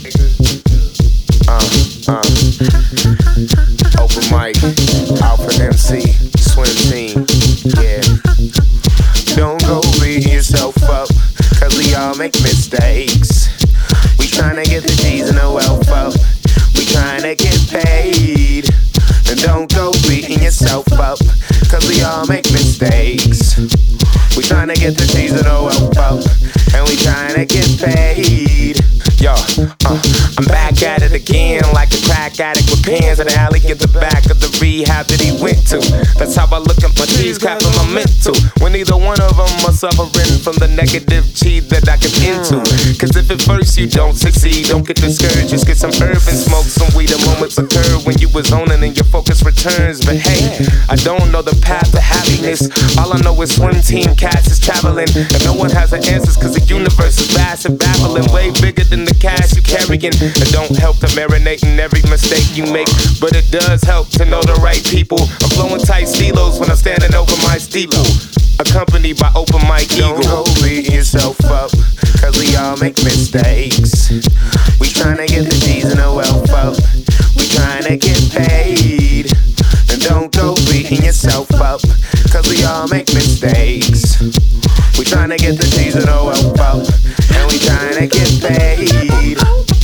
Open mic, Alpha MC, swim team, yeah. Don't go beating yourself up, cause we all make mistakes. We tryna get the G's and the wealth up. We tryna get paid. And don't go beating yourself up, cause we all make mistakes. We tryna get the G's and the wealth up, and we tryna get paid. Yo, I'm back at it again, like a crack addict with pins in the alley at the back of the rehab that he went to. That's how I look at my G's, crapping my mental. When neither one of them are suffering from the negative G that I get into. Cause if at first you don't succeed, don't get discouraged, just get some herb and smoke some weed. The moments occur when you was zoning and your focus returns. But hey, I don't know the path to happiness. All I know is swim team cats is traveling, and no one has the answers cause the universe is vast and baffling, way bigger than the cash you carrying. It don't help to marinate in every mistake you make, but it does help to know the right people. I'm blowing tight stilos when I'm standing over my steeple, accompanied by open mic eagle. Don't go beating yourself up, cause we all make mistakes. We tryna get the G's and the wealth up. We tryna get paid. And don't go beating yourself up, cause we all make mistakes. We tryna get the G's and the wealth up, and we tryna get paid.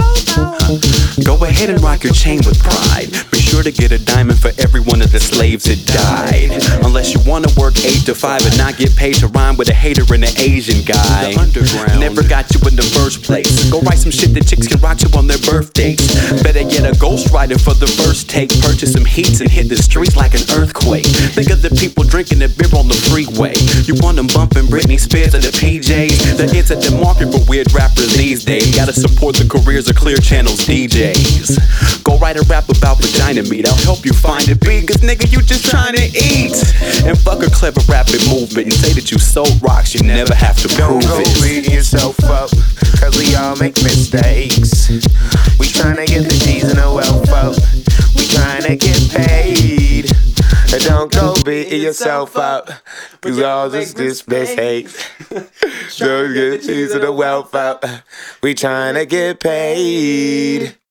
Go ahead and rock your chain with pride. Be sure to get a diamond for every one of the slaves that died. Unless you wanna work 8 to 5 and not get paid to rhyme with a hater and an Asian guy. The underground never got you in the first place. Go write some shit that chicks can rock to on their birthdays. Better get a ghostwriter for the first take. Purchase some heats and hit the streets like an earthquake. Think of the people drinking their beer on the freeway. You want them bumping Britney Spears and the PJs. The hits at the market for weird rappers these days. Gotta support the careers of Clear Channel's DJs. Go write a rap about vagina meat, I'll help you find a beat. Cause nigga, you just trying to eat. And fuck a clever rapping movement and say that you sold rocks, you never have to prove it. Don't go beating yourself up, cause we all make mistakes. We tryna get the G's and the wealth up. We tryna get paid. And don't go beating yourself up, cause all this mistakes. Don't get the G's and the wealth up. We tryna get paid.